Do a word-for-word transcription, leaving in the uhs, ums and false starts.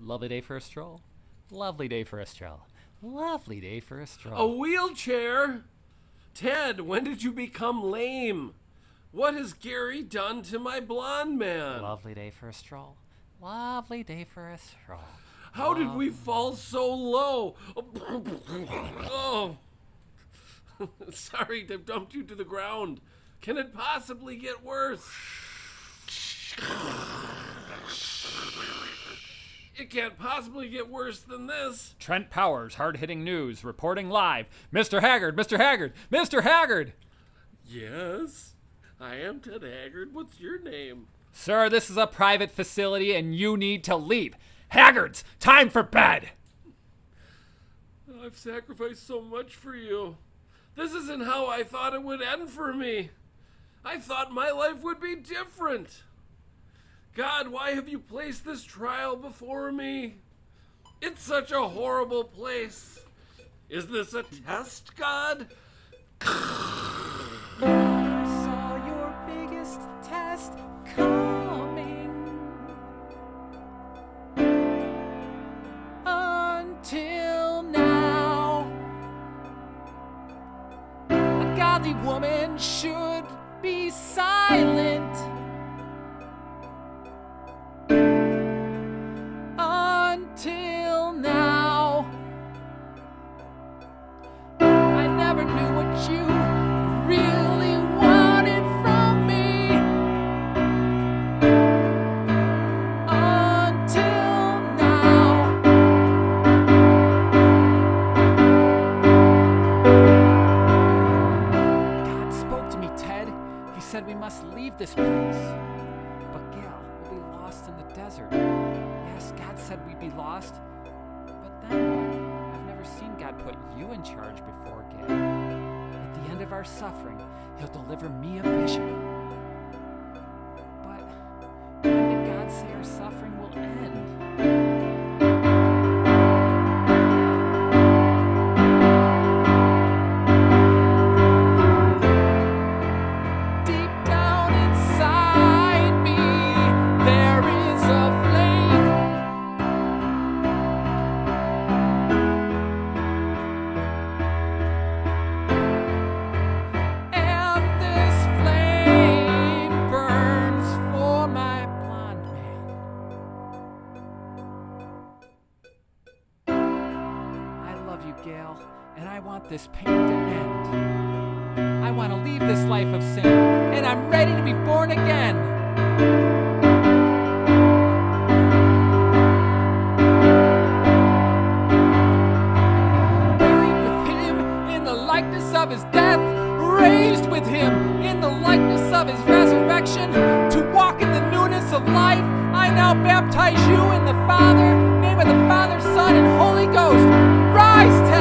Lovely day for a stroll. Lovely day for a stroll. Lovely day for a stroll. A wheelchair? Ted, when did you become lame? What has Gary done to my blonde man? Lovely day for a stroll. Lovely day for a stroll. How did we fall so low? Oh. Sorry to dump you to the ground. Can it possibly get worse? It can't possibly get worse than this. Trent Powers, hard-hitting news, reporting live. Mister Haggard, Mister Haggard, Mister Haggard! Yes, I am Ted Haggard. What's your name? Sir, this is a private facility and you need to leave. Haggards, time for bed! I've sacrificed so much for you. This isn't how I thought it would end for me. I thought my life would be different. God, why have you placed this trial before me? It's such a horrible place. Is this a test, God? Saw your biggest test coming. Until now, a godly woman should be silent. Until now, I never knew what you really wanted from me. Until now. God spoke to me, Ted. He said we must leave this place. But Gail, we'll be lost in the desert. Yes, God said we'd be lost. But then what? I've never seen God put you in charge before, Gail. At the end of our suffering, he'll deliver me a vision. But when did God say our suffering will end? Deep down inside me, there is a flame. And this flame burns for my blonde man. I love you, Gail, and I want this pain to end. I want to leave this life of sin, and I'm ready to be born again. Buried with him in the likeness of his death, raised with him in the likeness of his resurrection, to walk in the newness of life. I now baptize you in the Father, name of the Father, Son, and Holy Ghost. Rise,